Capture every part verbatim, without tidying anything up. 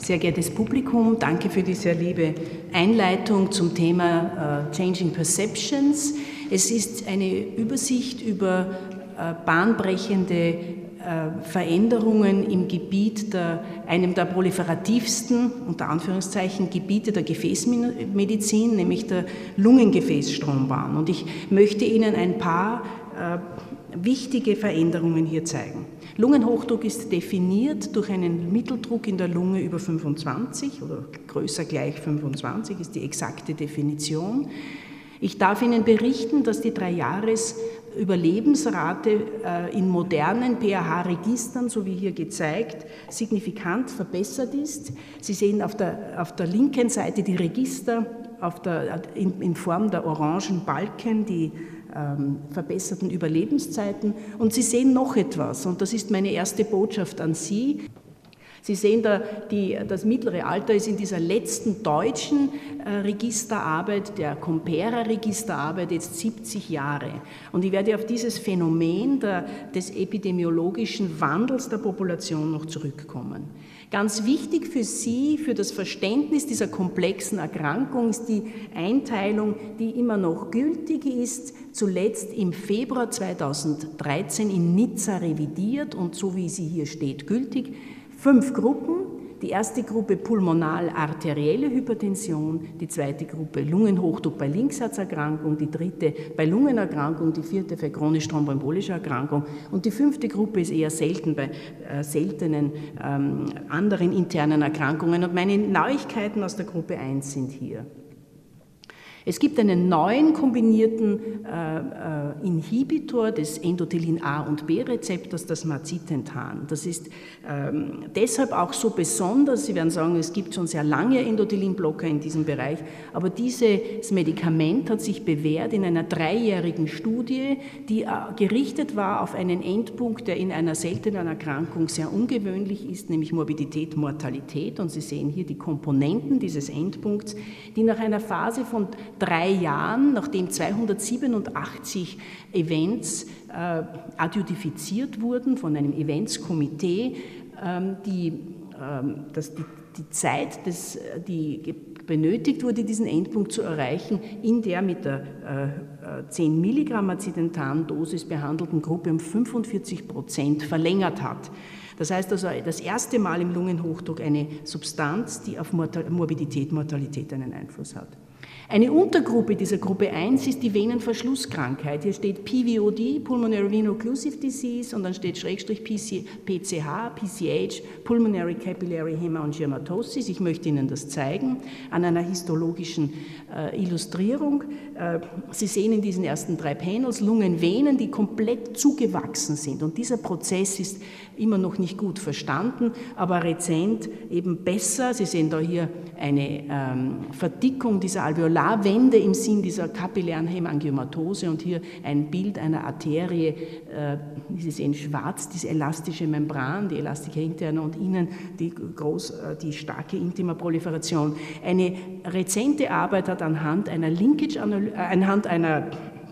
Sehr geehrtes Publikum, danke für die sehr liebe Einleitung zum Thema uh, Changing Perceptions. Es ist eine Übersicht über uh, bahnbrechende uh, Veränderungen im Gebiet der, einem der proliferativsten, unter Anführungszeichen, Gebiete der Gefäßmedizin, nämlich der Lungengefäßstrombahn. Und ich möchte Ihnen ein paar uh, wichtige Veränderungen hier zeigen. Lungenhochdruck ist definiert durch einen Mitteldruck in der Lunge über fünfundzwanzig oder größer gleich fünfundzwanzig ist die exakte Definition. Ich darf Ihnen berichten, dass die Drei-Jahres-Überlebensrate in modernen P A H-Registern, so wie hier gezeigt, signifikant verbessert ist. Sie sehen auf der, auf der linken Seite die Register auf der, in, in Form der orangen Balken, die ähm, verbesserten Überlebenszeiten. Und Sie sehen noch etwas, und das ist meine erste Botschaft an Sie. Sie sehen, da die, das mittlere Alter ist in dieser letzten deutschen äh, Registerarbeit, der Compera-Registerarbeit, jetzt siebzig Jahre. Und ich werde auf dieses Phänomen der, des epidemiologischen Wandels der Population noch zurückkommen. Ganz wichtig für Sie, für das Verständnis dieser komplexen Erkrankung ist die Einteilung, die immer noch gültig ist, zuletzt im Februar zweitausenddreizehn in Nizza revidiert und so wie sie hier steht, gültig. Fünf Gruppen, die erste Gruppe pulmonal-arterielle Hypertension, die zweite Gruppe Lungenhochdruck bei Linksherzerkrankung, die dritte bei Lungenerkrankung, die vierte bei chronisch thromboembolischer Erkrankung und die fünfte Gruppe ist eher selten bei äh, seltenen ähm, anderen internen Erkrankungen. Und meine Neuigkeiten aus der Gruppe eins sind hier. Es gibt einen neuen kombinierten äh, äh, Inhibitor des Endothelin A und B-Rezeptors, das Macitentan. Das ist ähm, deshalb auch so besonders. Sie werden sagen, es gibt schon sehr lange Endothelin-Blocker in diesem Bereich, aber dieses Medikament hat sich bewährt in einer dreijährigen Studie, die äh, gerichtet war auf einen Endpunkt, der in einer seltenen Erkrankung sehr ungewöhnlich ist, nämlich Morbidität, Mortalität. Und Sie sehen hier die Komponenten dieses Endpunkts, die nach einer Phase von drei Jahren, nachdem zweihundertsiebenundachtzig Events äh, adjudifiziert wurden von einem Eventskomitee, ähm, die, ähm, dass die, die Zeit, des, die benötigt wurde, diesen Endpunkt zu erreichen, in der mit der äh, zehn Milligramm Macitentan-Dosis behandelten Gruppe um fünfundvierzig Prozent verlängert hat. Das heißt also das erste Mal im Lungenhochdruck eine Substanz, die auf Morbidität, Mortalität einen Einfluss hat. Eine Untergruppe dieser Gruppe eins ist die Venenverschlusskrankheit. Hier steht P V O D, Pulmonary Veno-Occlusive Disease, und dann steht Schrägstrich P C H, P C H, Pulmonary Capillary Hemangiomatosis. Ich möchte Ihnen das zeigen an einer histologischen äh, Illustrierung. Äh, Sie sehen in diesen ersten drei Panels Lungenvenen, die komplett zugewachsen sind. Und dieser Prozess ist immer noch nicht gut verstanden, aber rezent eben besser. Sie sehen da hier eine ähm, Verdickung dieser Alveolarwände im Sinn dieser kapillären Hemangiomatose und hier ein Bild einer Arterie, äh, Sie sehen schwarz, diese elastische Membran, die Elastika interna und innen die, groß, äh, die starke Intima-Proliferation. Eine rezente Arbeit hat anhand einer Linkage-Analyse, äh, anhand einer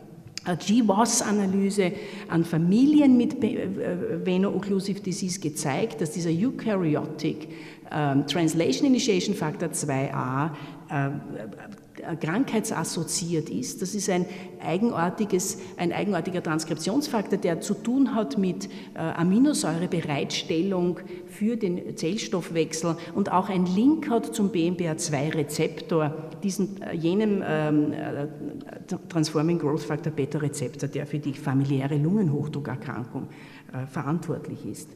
G W A S-Analyse an Familien mit Veno-Occlusive Disease gezeigt, dass dieser Eukaryotic ähm, Translation Initiation Factor zwei a äh, krankheitsassoziiert ist. Das ist ein, eigenartiges, ein eigenartiger Transkriptionsfaktor, der zu tun hat mit äh, Aminosäurebereitstellung für den Zellstoffwechsel und auch ein Link hat zum B M P A zwei Rezeptor, diesen, äh, jenem ähm, äh, Transforming Growth Factor Beta Rezeptor, der für die familiäre Lungenhochdruckerkrankung äh, verantwortlich ist.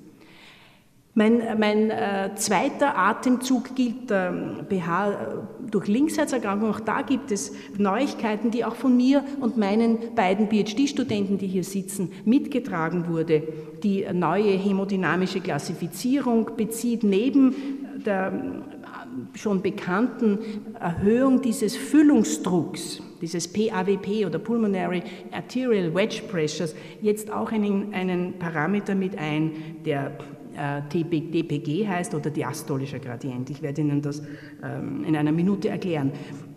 Mein, mein äh, zweiter Atemzug gilt äh, B H äh, durch Linksherzerkrankung. Auch da gibt es Neuigkeiten, die auch von mir und meinen beiden P H D-Studenten, die hier sitzen, mitgetragen wurde. Die neue hämodynamische Klassifizierung bezieht neben der äh, schon bekannten Erhöhung dieses Füllungsdrucks, dieses P A W P oder Pulmonary Arterial Wedge Pressures, jetzt auch einen, einen Parameter mit ein, der D P G heißt oder diastolischer Gradient. Ich werde Ihnen das ähm, in einer Minute erklären.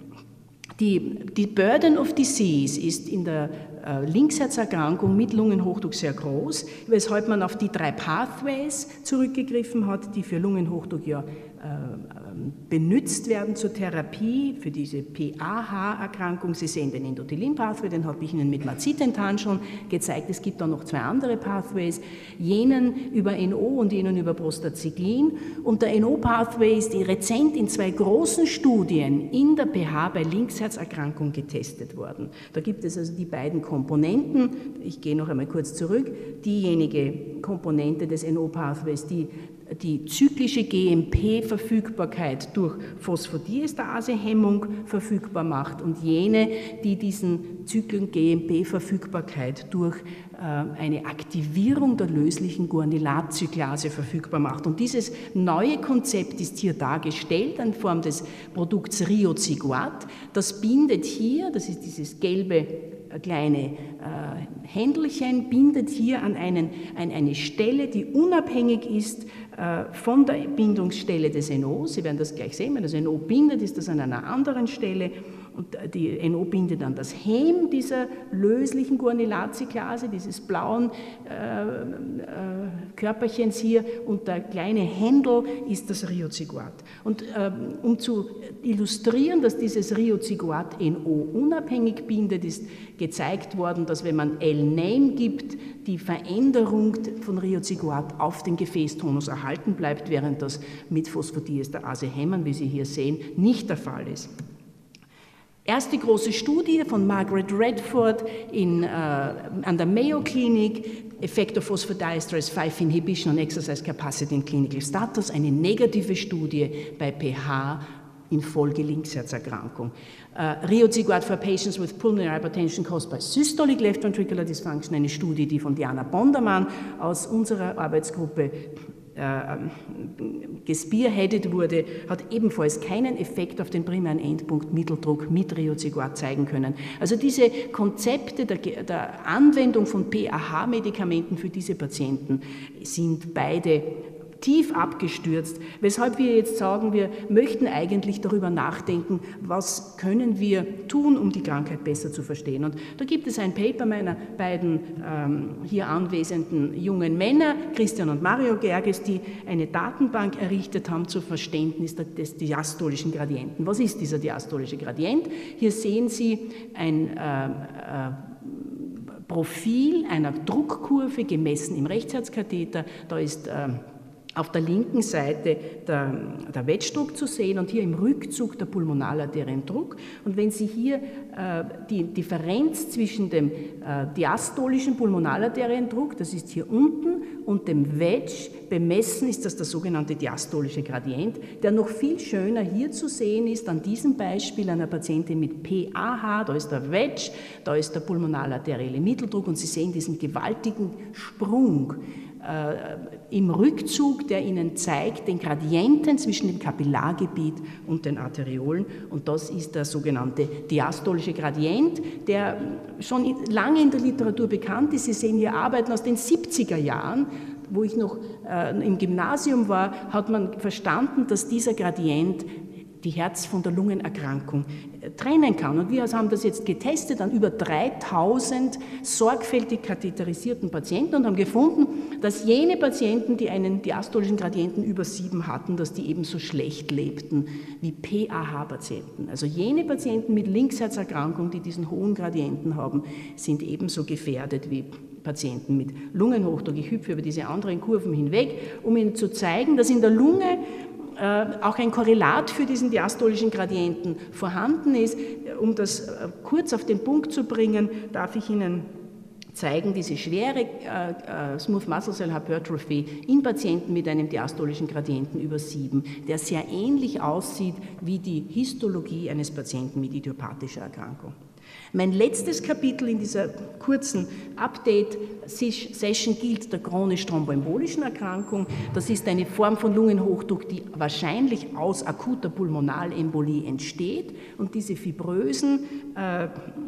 Die, die Burden of Disease ist in der äh, Linksherzerkrankung mit Lungenhochdruck sehr groß, weshalb man auf die drei Pathways zurückgegriffen hat, die für Lungenhochdruck ja benutzt werden zur Therapie für diese P A H-Erkrankung. Sie sehen den Endothelin-Pathway, den habe ich Ihnen mit Macitentan schon gezeigt. Es gibt auch noch zwei andere Pathways, jenen über N O und jenen über Prostacyclin. Und der N O-Pathway ist rezent in zwei großen Studien in der P H bei Linksherzerkrankung getestet worden. Da gibt es also die beiden Komponenten. Ich gehe noch einmal kurz zurück. Diejenige Komponente des N O-Pathways, die die zyklische G M P-Verfügbarkeit durch Phosphodiesterase-Hemmung verfügbar macht und jene, die diesen Zyklen G M P-Verfügbarkeit durch äh, eine Aktivierung der löslichen Guanylat-Cyclase verfügbar macht. Und dieses neue Konzept ist hier dargestellt in Form des Produkts Riociguat. Das bindet hier, das ist dieses gelbe kleine äh, Händelchen, bindet hier an, einen, an eine Stelle, die unabhängig ist äh, von der Bindungsstelle des N O. Sie werden das gleich sehen, wenn das N O bindet, ist das an einer anderen Stelle. Und die N O bindet an das Hem dieser löslichen Guanylat-Cyclase, dieses blauen äh, äh, Körperchens hier, und der kleine Händel ist das Riociguat. Und äh, um zu illustrieren, dass dieses Riociguat N O unabhängig bindet, ist gezeigt worden, dass wenn man L-Name gibt, die Veränderung von Riociguat auf den Gefäßtonus erhalten bleibt, während das mit Phosphodiesterase-Hemmern, wie Sie hier sehen, nicht der Fall ist. Erste große Studie von Margaret Redford in, äh, an der Mayo Clinic, Effect of Phosphodiesterase fünf Inhibition on Exercise Capacity in Clinical Status, eine negative Studie bei P H infolge Linksherzerkrankung. Uh, Riociguat for patients with pulmonary hypertension caused by systolic left ventricular dysfunction, eine Studie, die von Diana Bondermann aus unserer Arbeitsgruppe äh, gespearheadet wurde, hat ebenfalls keinen Effekt auf den primären Endpunkt Mitteldruck mit Riociguat zeigen können. Also diese Konzepte der, der Anwendung von P A H-Medikamenten für diese Patienten sind beide tief abgestürzt, weshalb wir jetzt sagen, wir möchten eigentlich darüber nachdenken, was können wir tun, um die Krankheit besser zu verstehen. Und da gibt es ein Paper meiner beiden ähm, hier anwesenden jungen Männer, Christian und Mario Gerges, die eine Datenbank errichtet haben zum Verständnis des diastolischen Gradienten. Was ist dieser diastolische Gradient? Hier sehen Sie ein äh, äh, Profil einer Druckkurve gemessen im Rechtsherzkatheter. Da ist äh, auf der linken Seite der, der Wedge-Druck zu sehen und hier im Rückzug der Pulmonalarteriendruck. Und wenn Sie hier äh, die Differenz zwischen dem äh, diastolischen Pulmonalarteriendruck, das ist hier unten, und dem Wedge bemessen, ist das der sogenannte diastolische Gradient, der noch viel schöner hier zu sehen ist, an diesem Beispiel einer Patientin mit P A H, da ist der Wedge, da ist der pulmonalarterielle Mitteldruck und Sie sehen diesen gewaltigen Sprung Äh, im Rückzug, der Ihnen zeigt den Gradienten zwischen dem Kapillargebiet und den Arteriolen, und das ist der sogenannte diastolische Gradient, der schon lange in der Literatur bekannt ist. Sie sehen hier Arbeiten aus den siebziger Jahren, wo ich noch äh, im Gymnasium war, hat man verstanden, dass dieser Gradient die Herz von der Lungenerkrankung trennen kann. Und wir haben das jetzt getestet an über dreitausend sorgfältig katheterisierten Patienten und haben gefunden, dass jene Patienten, die einen diastolischen Gradienten über sieben hatten, dass die ebenso schlecht lebten wie P A H-Patienten. Also jene Patienten mit Linksherzerkrankung, die diesen hohen Gradienten haben, sind ebenso gefährdet wie Patienten mit Lungenhochdruck. Ich hüpfe über diese anderen Kurven hinweg, um Ihnen zu zeigen, dass in der Lunge auch ein Korrelat für diesen diastolischen Gradienten vorhanden ist. Um das kurz auf den Punkt zu bringen, darf ich Ihnen zeigen, diese schwere äh, Smooth Muscle Cell Hypertrophy in Patienten mit einem diastolischen Gradienten über sieben, der sehr ähnlich aussieht wie die Histologie eines Patienten mit idiopathischer Erkrankung. Mein letztes Kapitel in dieser kurzen Update-Session gilt der chronisch thromboembolischen Erkrankung. Das ist eine Form von Lungenhochdruck, die wahrscheinlich aus akuter Pulmonalembolie entsteht. Und diese fibrösen, äh, äh,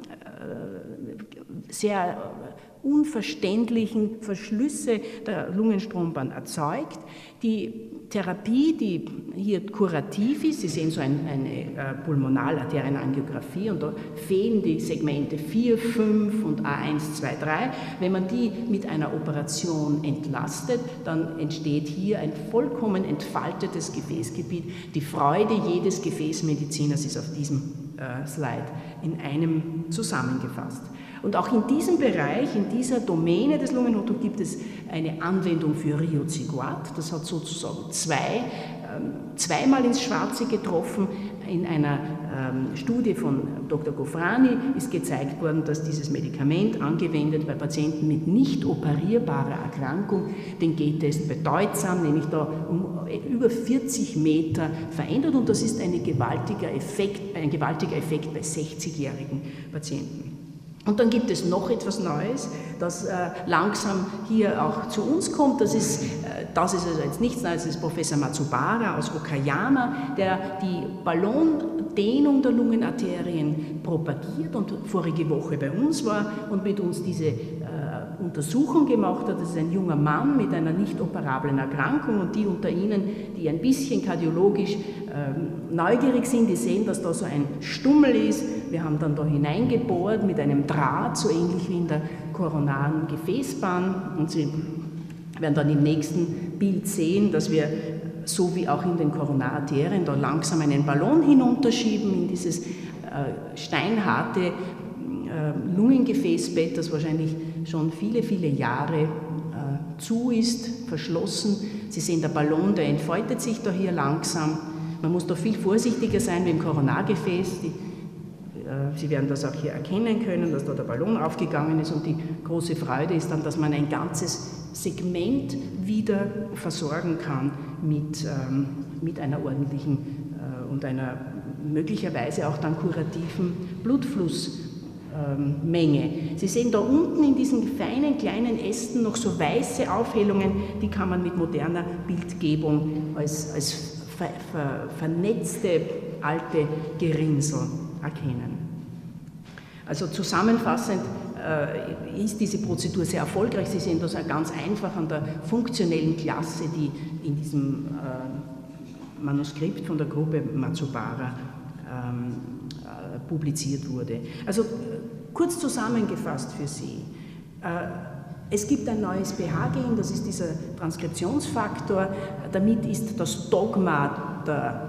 sehr unverständlichen Verschlüsse der Lungenstrombahn erzeugt. Die Therapie, die hier kurativ ist, Sie sehen so ein, eine äh, Pulmonalarterienangiografie und da fehlen die Segmente vier, fünf und A eins, zwei, drei. Wenn man die mit einer Operation entlastet, dann entsteht hier ein vollkommen entfaltetes Gefäßgebiet. Die Freude jedes Gefäßmediziners ist auf diesem äh, Slide in einem zusammengefasst. Und auch in diesem Bereich, in dieser Domäne des Lungenhochdrucks gibt es eine Anwendung für Riociguat. Das hat sozusagen zwei, ähm, zweimal ins Schwarze getroffen. In einer ähm, Studie von Doktor Gofrani ist gezeigt worden, dass dieses Medikament angewendet bei Patienten mit nicht operierbarer Erkrankung den G-Test bedeutsam, nämlich da um über vierzig Meter verändert. Und das ist ein gewaltiger Effekt, ein gewaltiger Effekt bei sechzigjährigen Patienten. Und dann gibt es noch etwas Neues, das äh, langsam hier auch zu uns kommt. Das ist, äh, das ist also jetzt nichts Neues, das ist Professor Matsubara aus Okayama, der die Ballondehnung der Lungenarterien propagiert und vorige Woche bei uns war und mit uns diese äh, Untersuchung gemacht hat. Das ist ein junger Mann mit einer nicht operablen Erkrankung und die unter Ihnen, die ein bisschen kardiologisch äh, neugierig sind, die sehen, dass da so ein Stummel ist. Wir haben dann da hineingebohrt mit einem Draht, so ähnlich wie in der koronaren Gefäßbahn. Und Sie werden dann im nächsten Bild sehen, dass wir, so wie auch in den Koronararterien, da langsam einen Ballon hinunterschieben in dieses äh, steinharte äh, Lungengefäßbett, das wahrscheinlich schon viele, viele Jahre äh, zu ist, verschlossen. Sie sehen, der Ballon, der entfaltet sich da hier langsam. Man muss da viel vorsichtiger sein wie im Koronargefäß. Die, Sie werden das auch hier erkennen können, dass da der Ballon aufgegangen ist und die große Freude ist dann, dass man ein ganzes Segment wieder versorgen kann mit, ähm, mit einer ordentlichen äh, und einer möglicherweise auch dann kurativen Blutflussmenge. Ähm, Sie sehen da unten in diesen feinen kleinen Ästen noch so weiße Aufhellungen, die kann man mit moderner Bildgebung als, als ver, ver, vernetzte alte Gerinnsel erkennen. Also zusammenfassend äh, ist diese Prozedur sehr erfolgreich. Sie sehen das ganz einfach an der funktionellen Klasse, die in diesem äh, Manuskript von der Gruppe Matsubara ähm, äh, publiziert wurde. Also äh, kurz zusammengefasst für Sie. Äh, Es gibt ein neues P H-Gen, das ist dieser Transkriptionsfaktor. Damit ist das Dogma der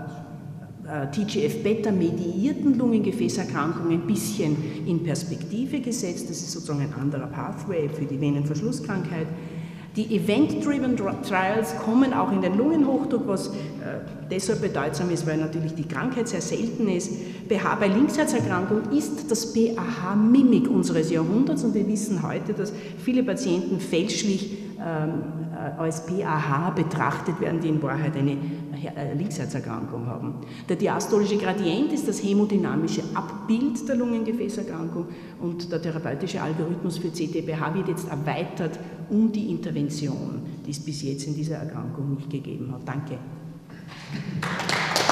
T G F-Beta-mediierten Lungengefäßerkrankungen ein bisschen in Perspektive gesetzt. Das ist sozusagen ein anderer Pathway für die Venenverschlusskrankheit. Die Event-Driven Trials kommen auch in den Lungenhochdruck, was äh, deshalb bedeutsam ist, weil natürlich die Krankheit sehr selten ist. P H bei Linksherzerkrankung ist das P A H-Mimik unseres Jahrhunderts und wir wissen heute, dass viele Patienten fälschlich ähm, als P A H betrachtet werden, die in Wahrheit eine Linksherzerkrankung haben. Der diastolische Gradient ist das hämodynamische Abbild der Lungengefäßerkrankung und der therapeutische Algorithmus für C T P H wird jetzt erweitert um die Intervention, die es bis jetzt in dieser Erkrankung nicht gegeben hat. Danke.